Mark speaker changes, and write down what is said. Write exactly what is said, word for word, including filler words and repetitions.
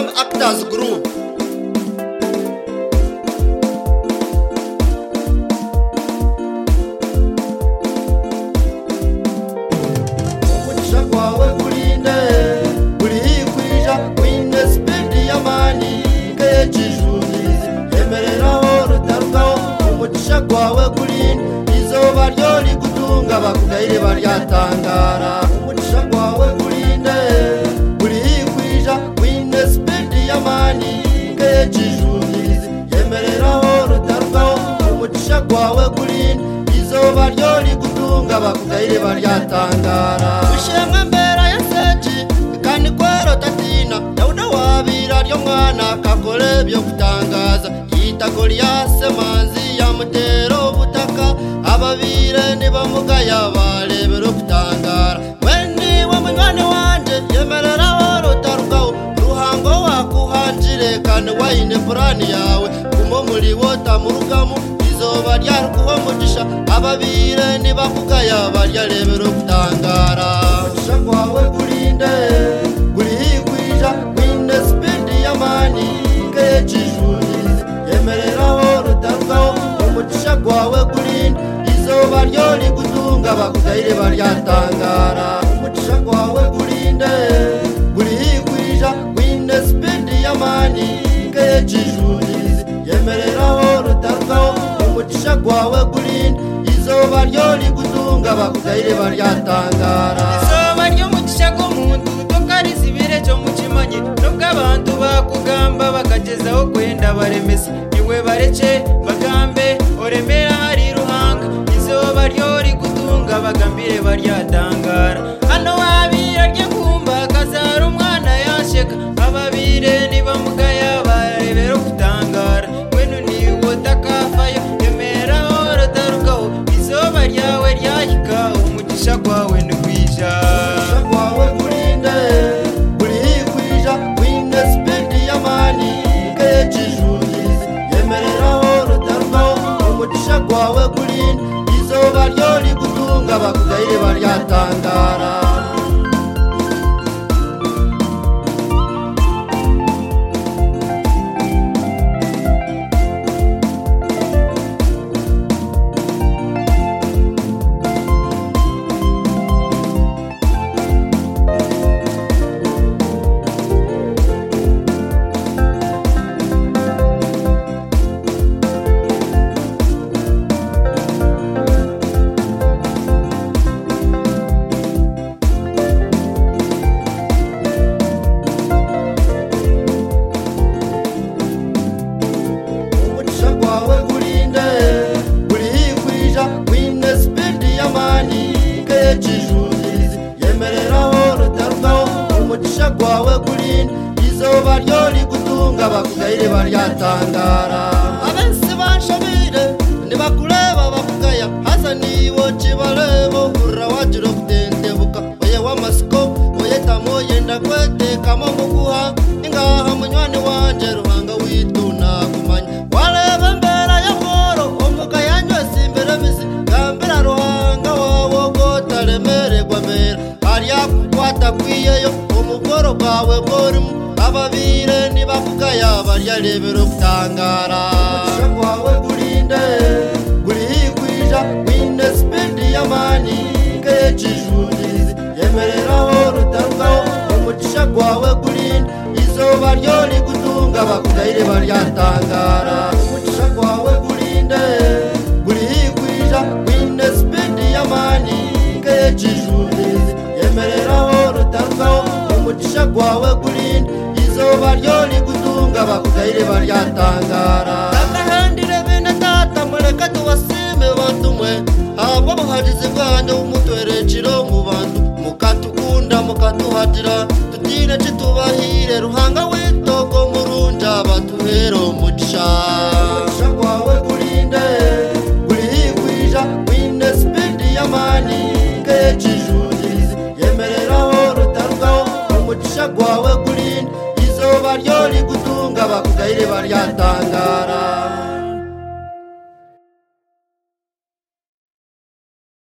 Speaker 1: Young Actors Group. Umugisha kwawe kurinde uri kwija wine speed y'amani kejijunize emereraho rutarukaho. Umugisha kwawe kurinde izuba ryo rigutunga bakugayire baryatangara. Umugisha kwawe kurinde uri kwija wine speed y'amani kejijunize emereraho rutarukaho. Umugisha kwawe kurinde izuba ryo rigutunga bakugayire baryatangara. Ushemwe mbera ya seji kandi kwero tatina Dauda wabira ryo mwana kakole byo kutangaza. Yita Goliath manzi ya mutero butaka ababire nibamugaya barebero kutangara. Mweni wa mwana wanje yemereraho rutarukaho. Ruhango wakuhanjire kandi wayine purani yawe kumo muri wota murugamu izoba ryarukuwa mugisha ababire nibakugaya baryarebero kutangara. Umugisha kwawe kurinde uri kwija wine speed y'amani kejijunize emereraho rutarukaho. Umugisha kwawe kurinde izuba ryo rigutunga bakugayire baryatangara. Umugisha kwawe kurinde uri kwija wine speed y'amani kejijunize emereraho rutarukaho. Umugisha kwawe kurinde izuba ryo rigutunga bakugayire baryatangara.
Speaker 2: Izuba ry'umugisha g'umuntu tokarizibire cyo mukimanyi nubwo abantu bakugamba bakagezaho kwenda baremesa niwe barece bagambe oremera hari ruhanga. Izuba ryo rigutunga bagambire baryatangara. Hano wabira rye kumba kazara umwana yasheka ababire nibamugaya barebero kutangara. Wenu niwo takafayo yemeraho rutarukaho. Izuba ryawe ryahika umugisha kwawe nkwija.
Speaker 1: Umugisha kwawe kurinde uri kwija wine speed y'amani kejijunize emereraho rutarukaho. Umugisha kwawe kurinde izuba ryo rigutunga bakugayire baryatangara. Umugisha kwawe kurinde uri kwija wine speed y'amani kejijunize emereraho rutarukaho. Umugisha kwawe kurinde izuba ryo rigutunga bakugayire baryatangara. Abensi banshabire nibakureba bakugaya hasa nibo kibarebo hurra wajiro kutendebuka oye wamasiko oye tamo yenda kwetekamo muguha ingaha munywani wanje ruhanga wituna kumanya. Wareba mbera ya moro omuga yanywese imbere misi gambira ruhanga wawo gotaremererwa mbera hariya kukwata kwiyeyo umugoro bwawe bworimu ababire nibakugaya baryarebero kutangara. Umugisha kwawe kurinde uri kwija wine speed y'amani kejijunize emereraho rutarukaho. Umugisha kwawe kurinde izuba ryo rigutunga bakugayire baryatangara. Umugisha kwawe kurinde uri kwija wine speed y'amani kejijunize emereraho rutarukaho. Umugisha kwawe kurinde izuba ryo rigutunga bakugayire baryatangara. Tatahandire bene tata mureka tuwasime bantumwe abo buhagizi bwanjye umutwerekiro mu bantu mukatukunda mukatuhatira tutire kitubahire ruhanga witogo murunja batuhero umugisha.